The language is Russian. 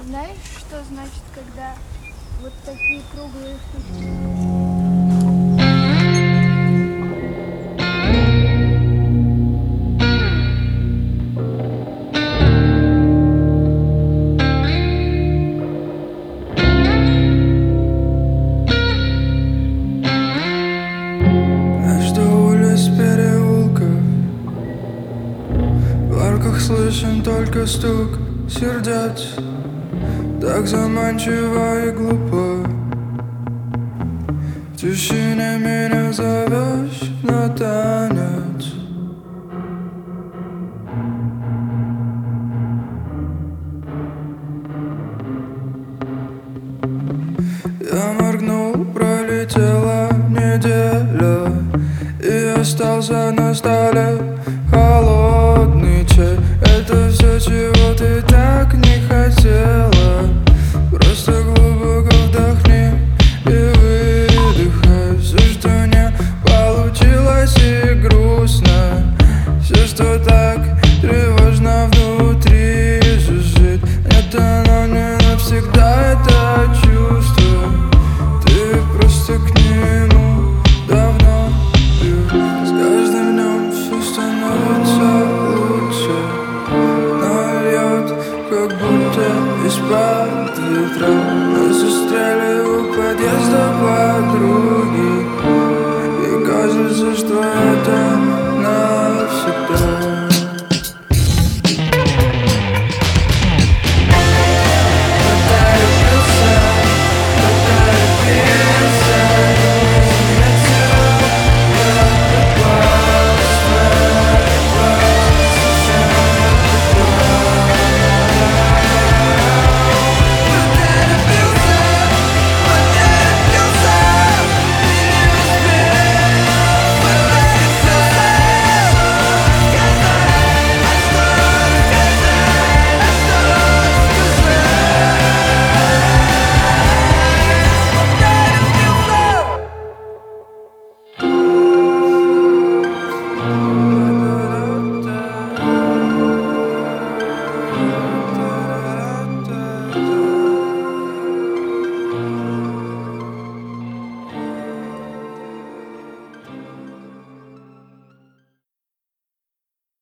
Знаешь, что значит, когда вот такие круглые штуки? Между улиц переулков в арках слышен только стук сердец. Так заманчиво и глупо в тишине меня зовешь на танец. Я моргнул, пролетела неделя, и остался на столе холодный чай. Это все, чего ты так не хотела. Просто глубоко вдохни и выдыхай. Все, что не получилось, и грустно, все, что так тревожно внутри жужжит. Нет, оно не навсегда, это чувство. Ты просто к нему давно привык. С каждым днем все становится лучше, но льет, как будто из-под ветра. Мы застряли у подъезда подруги, и кажется, что это